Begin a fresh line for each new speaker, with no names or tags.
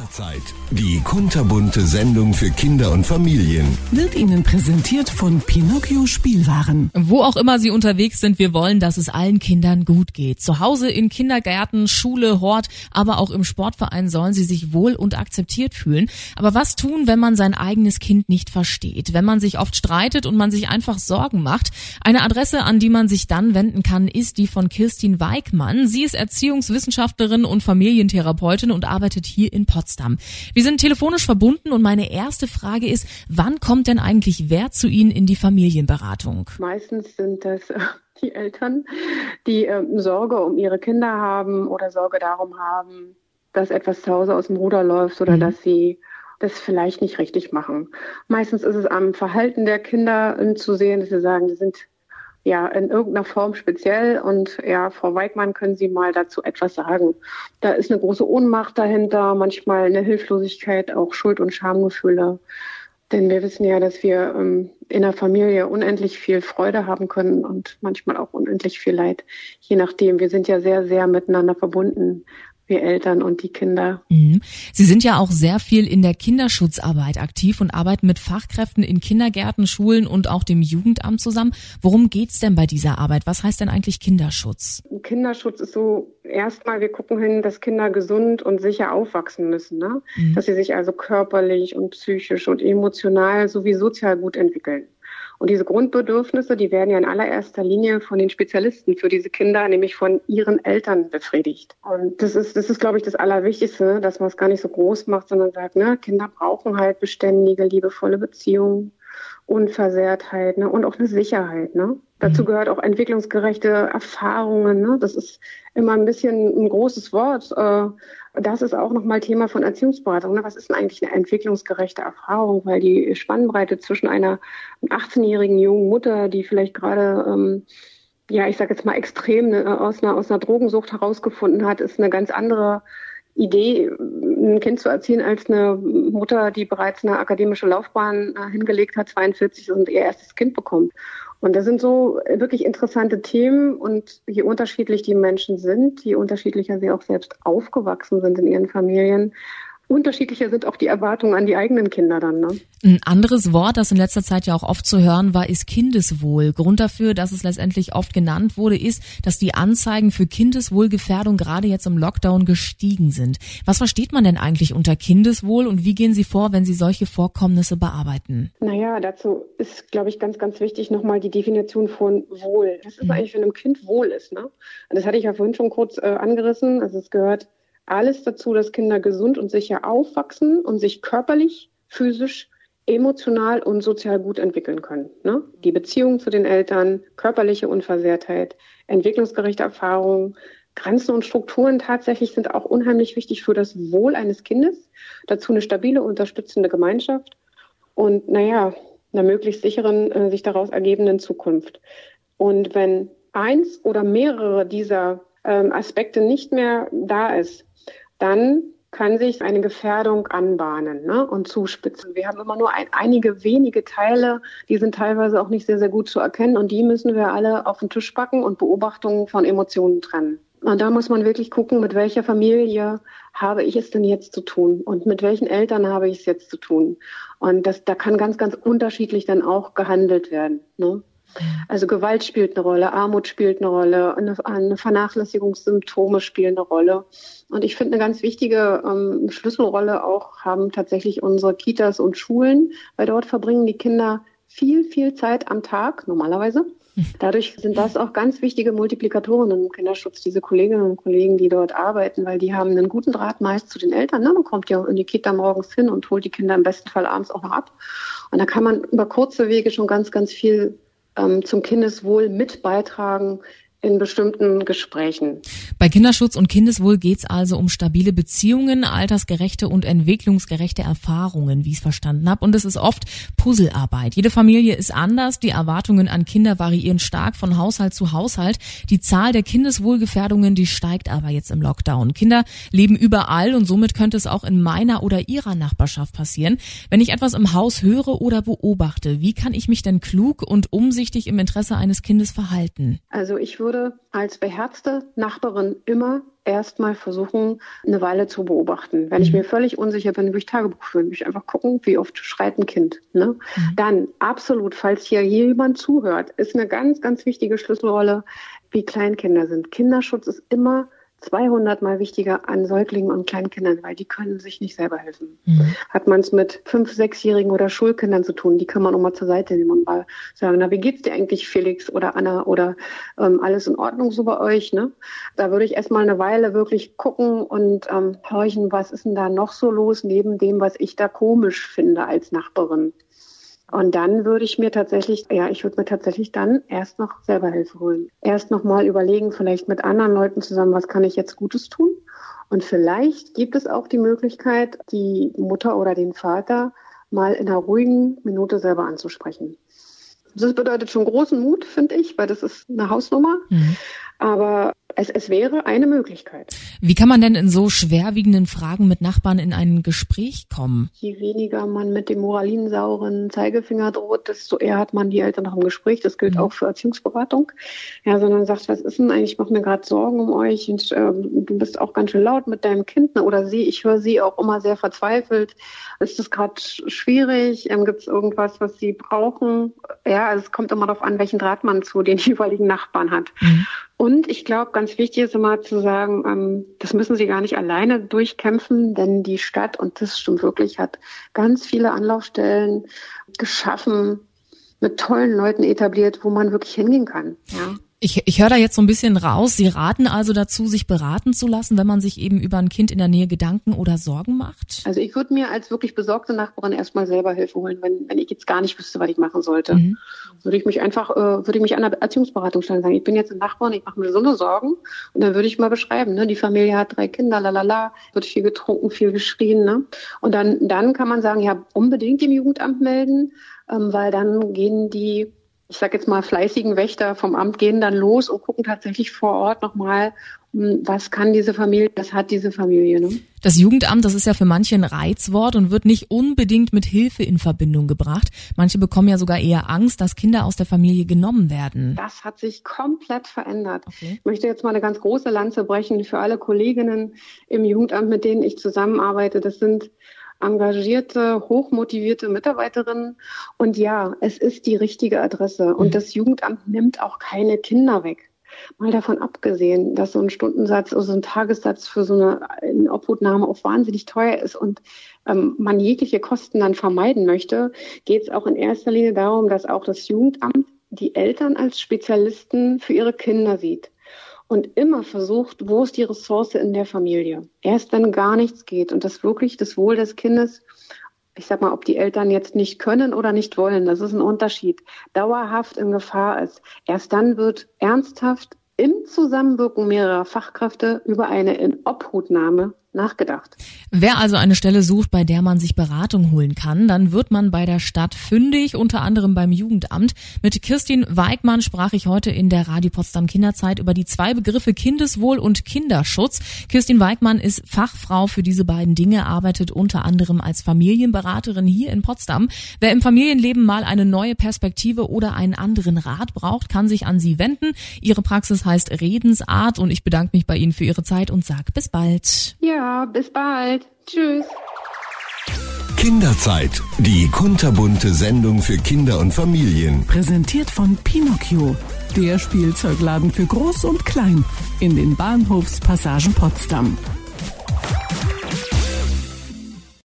Kinderzeit. Die kunterbunte Sendung für Kinder und Familien.
Wird Ihnen präsentiert von Pinocchio Spielwaren.
Wo auch immer Sie unterwegs sind, wir wollen, dass es allen Kindern gut geht. Zu Hause, in Kindergärten, Schule, Hort, aber auch im Sportverein sollen sie sich wohl und akzeptiert fühlen. Aber was tun, wenn man sein eigenes Kind nicht versteht? Wenn man sich oft streitet und man sich einfach Sorgen macht? Eine Adresse, an die man sich dann wenden kann, ist die von Kirstin Weigmann. Sie ist Erziehungswissenschaftlerin und Familientherapeutin und arbeitet hier in Potsdam. Wir sind telefonisch verbunden und meine erste Frage ist, wann kommt denn eigentlich wer zu Ihnen in die Familienberatung?
Meistens sind das die Eltern, die Sorge um ihre Kinder haben oder Sorge darum haben, dass etwas zu Hause aus dem Ruder läuft oder dass sie das vielleicht nicht richtig machen. Meistens ist es am Verhalten der Kinder zu sehen, dass sie sagen, die sind ja in irgendeiner Form speziell und ja, Frau Weigmann, können Sie mal dazu etwas sagen? Da ist eine große Ohnmacht dahinter, manchmal eine Hilflosigkeit, auch Schuld- und Schamgefühle. Denn wir wissen ja, dass wir in der Familie unendlich viel Freude haben können und manchmal auch unendlich viel Leid. Je nachdem, wir sind ja sehr, sehr miteinander verbunden, wir Eltern und die Kinder.
Sie sind ja auch sehr viel in der Kinderschutzarbeit aktiv und arbeiten mit Fachkräften in Kindergärten, Schulen und auch dem Jugendamt zusammen. Worum geht's denn bei dieser Arbeit? Was heißt denn eigentlich Kinderschutz?
Kinderschutz ist so, erstmal, wir gucken hin, dass Kinder gesund und sicher aufwachsen müssen, ne? Dass sie sich also körperlich und psychisch und emotional sowie sozial gut entwickeln. Und diese Grundbedürfnisse, die werden ja in allererster Linie von den Spezialisten für diese Kinder, nämlich von ihren Eltern befriedigt. Und das ist, glaube ich, das Allerwichtigste, dass man es gar nicht so groß macht, sondern sagt, ne, Kinder brauchen halt beständige, liebevolle Beziehungen, Unversehrtheit, ne, und auch eine Sicherheit, ne. Dazu gehört auch entwicklungsgerechte Erfahrungen, ne. Das ist immer ein bisschen ein großes Wort. Das ist auch nochmal Thema von Erziehungsberatung. Ne? Was ist denn eigentlich eine entwicklungsgerechte Erfahrung? Weil die Spannbreite zwischen einer 18-jährigen jungen Mutter, die vielleicht gerade, ich sage jetzt mal extrem aus einer Drogensucht herausgefunden hat, ist eine ganz andere Idee, ein Kind zu erziehen, als eine Mutter, die bereits eine akademische Laufbahn hingelegt hat, 42 und ihr erstes Kind bekommt. Und das sind so wirklich interessante Themen und je unterschiedlich die Menschen sind, je unterschiedlicher sie auch selbst aufgewachsen sind in ihren Familien, unterschiedlicher sind auch die Erwartungen an die eigenen Kinder dann, ne?
Ein anderes Wort, das in letzter Zeit ja auch oft zu hören war, ist Kindeswohl. Grund dafür, dass es letztendlich oft genannt wurde, ist, dass die Anzeigen für Kindeswohlgefährdung gerade jetzt im Lockdown gestiegen sind. Was versteht man denn eigentlich unter Kindeswohl und wie gehen Sie vor, wenn Sie solche Vorkommnisse bearbeiten?
Naja, dazu ist, glaube ich, ganz, ganz wichtig nochmal die Definition von Wohl. Was ist eigentlich, wenn einem Kind wohl ist, ne? Das hatte ich ja vorhin schon kurz angerissen. Also es gehört alles dazu, dass Kinder gesund und sicher aufwachsen und sich körperlich, physisch, emotional und sozial gut entwickeln können, ne? Die Beziehung zu den Eltern, körperliche Unversehrtheit, entwicklungsgerechte Erfahrungen, Grenzen und Strukturen tatsächlich sind auch unheimlich wichtig für das Wohl eines Kindes. Dazu eine stabile, unterstützende Gemeinschaft und, einer möglichst sicheren, sich daraus ergebenden Zukunft. Und wenn eins oder mehrere dieser Aspekte nicht mehr da ist, dann kann sich eine Gefährdung anbahnen, ne, und zuspitzen. Wir haben immer nur einige wenige Teile, die sind teilweise auch nicht sehr, sehr gut zu erkennen und die müssen wir alle auf den Tisch packen und Beobachtungen von Emotionen trennen. Und da muss man wirklich gucken, mit welcher Familie habe ich es denn jetzt zu tun und mit welchen Eltern habe ich es jetzt zu tun. Und da kann ganz, ganz unterschiedlich dann auch gehandelt werden, ne? Also Gewalt spielt eine Rolle, Armut spielt eine Rolle, eine Vernachlässigungssymptome spielen eine Rolle. Und ich finde, eine ganz wichtige Schlüsselrolle auch haben tatsächlich unsere Kitas und Schulen, weil dort verbringen die Kinder viel, viel Zeit am Tag normalerweise. Dadurch sind das auch ganz wichtige Multiplikatoren im Kinderschutz, diese Kolleginnen und Kollegen, die dort arbeiten, weil die haben einen guten Draht meist zu den Eltern. Ne? Man kommt ja in die Kita morgens hin und holt die Kinder im besten Fall abends auch noch ab. Und da kann man über kurze Wege schon ganz, ganz viel zum Kindeswohl mit beitragen in bestimmten Gesprächen.
Bei Kinderschutz und Kindeswohl geht's also um stabile Beziehungen, altersgerechte und entwicklungsgerechte Erfahrungen, wie ich es verstanden habe. Und es ist oft Puzzlearbeit. Jede Familie ist anders, die Erwartungen an Kinder variieren stark von Haushalt zu Haushalt. Die Zahl der Kindeswohlgefährdungen, die steigt aber jetzt im Lockdown. Kinder leben überall und somit könnte es auch in meiner oder Ihrer Nachbarschaft passieren. Wenn ich etwas im Haus höre oder beobachte, wie kann ich mich denn klug und umsichtig im Interesse eines Kindes verhalten?
Also ich würde würde als beherzte Nachbarin immer erstmal versuchen, eine Weile zu beobachten. Wenn ich mir völlig unsicher bin, würde ich Tagebuch führen, würde ich einfach gucken, wie oft schreit ein Kind. Ne? Dann absolut, falls hier jemand zuhört, ist eine ganz, ganz wichtige Schlüsselrolle, wie Kleinkinder sind. Kinderschutz ist immer 200 Mal wichtiger an Säuglingen und Kleinkindern, weil die können sich nicht selber helfen. Hat man es mit 5-, 6-Jährigen oder Schulkindern zu tun, die kann man auch mal zur Seite nehmen und mal sagen, na, wie geht's dir eigentlich, Felix oder Anna, oder alles in Ordnung so bei euch, ne? Da würde ich erstmal eine Weile wirklich gucken und horchen, was ist denn da noch so los, neben dem, was ich da komisch finde als Nachbarin. Und dann würde ich mir tatsächlich dann erst noch selber Hilfe holen. Erst noch mal überlegen, vielleicht mit anderen Leuten zusammen, was kann ich jetzt Gutes tun? Und vielleicht gibt es auch die Möglichkeit, die Mutter oder den Vater mal in einer ruhigen Minute selber anzusprechen. Das bedeutet schon großen Mut, finde ich, weil das ist eine Hausnummer. Aber es wäre eine Möglichkeit.
Wie kann man denn in so schwerwiegenden Fragen mit Nachbarn in ein Gespräch kommen?
Je weniger man mit dem moralinsauren Zeigefinger droht, desto eher hat man die Eltern noch im Gespräch. Das gilt auch für Erziehungsberatung. Ja, sondern sagt, was ist denn eigentlich? Ich mache mir gerade Sorgen um euch und du bist auch ganz schön laut mit deinem Kind, ne? Oder ich höre sie auch immer sehr verzweifelt. Ist das gerade schwierig? Gibt es irgendwas, was sie brauchen? Ja, also es kommt immer darauf an, welchen Draht man zu den jeweiligen Nachbarn hat. Und ich glaube, ganz wichtig ist immer zu sagen, das müssen sie gar nicht alleine durchkämpfen, denn die Stadt, und das stimmt wirklich, hat ganz viele Anlaufstellen geschaffen, mit tollen Leuten etabliert, wo man wirklich hingehen kann. Ja.
Ich höre da jetzt so ein bisschen raus. Sie raten also dazu, sich beraten zu lassen, wenn man sich eben über ein Kind in der Nähe Gedanken oder Sorgen macht?
Also ich würde mir als wirklich besorgte Nachbarin erstmal selber Hilfe holen, wenn ich jetzt gar nicht wüsste, was ich machen sollte. Würde ich mich an der Erziehungsberatung stellen und sagen, ich bin jetzt ein Nachbar und ich mache mir so eine Sorgen. Und dann würde ich mal beschreiben, ne, die Familie hat 3 Kinder, wird viel getrunken, viel geschrien. Ne? Und dann kann man sagen, ja, unbedingt dem Jugendamt melden, weil dann gehen die, ich sag jetzt mal, fleißigen Wächter vom Amt gehen dann los und gucken tatsächlich vor Ort nochmal, was hat diese Familie. Ne?
Das Jugendamt, das ist ja für manche ein Reizwort und wird nicht unbedingt mit Hilfe in Verbindung gebracht. Manche bekommen ja sogar eher Angst, dass Kinder aus der Familie genommen werden.
Das hat sich komplett verändert. Okay. Ich möchte jetzt mal eine ganz große Lanze brechen für alle Kolleginnen im Jugendamt, mit denen ich zusammenarbeite. Das sind engagierte, hochmotivierte Mitarbeiterinnen. Und ja, es ist die richtige Adresse. Und das Jugendamt nimmt auch keine Kinder weg. Mal davon abgesehen, dass so ein Stundensatz oder so ein Tagessatz für so eine Obhutnahme auch wahnsinnig teuer ist und man jegliche Kosten dann vermeiden möchte, geht es auch in erster Linie darum, dass auch das Jugendamt die Eltern als Spezialisten für ihre Kinder sieht. Und immer versucht, wo ist die Ressource in der Familie? Erst wenn gar nichts geht und das wirklich das Wohl des Kindes, ich sag mal, ob die Eltern jetzt nicht können oder nicht wollen, das ist ein Unterschied, dauerhaft in Gefahr ist. Erst dann wird ernsthaft im Zusammenwirken mehrerer Fachkräfte über eine Inobhutnahme nachgedacht.
Wer also eine Stelle sucht, bei der man sich Beratung holen kann, dann wird man bei der Stadt fündig, unter anderem beim Jugendamt. Mit Kirstin Weigmann sprach ich heute in der Radio Potsdam Kinderzeit über die 2 Begriffe Kindeswohl und Kinderschutz. Kirstin Weigmann ist Fachfrau für diese beiden Dinge, arbeitet unter anderem als Familienberaterin hier in Potsdam. Wer im Familienleben mal eine neue Perspektive oder einen anderen Rat braucht, kann sich an sie wenden. Ihre Praxis heißt Redensart und ich bedanke mich bei Ihnen für Ihre Zeit und sage bis bald.
Ja, bis bald. Tschüss.
Kinderzeit, die kunterbunte Sendung für Kinder und Familien.
Präsentiert von Pinocchio, der Spielzeugladen für Groß und Klein in den Bahnhofspassagen Potsdam.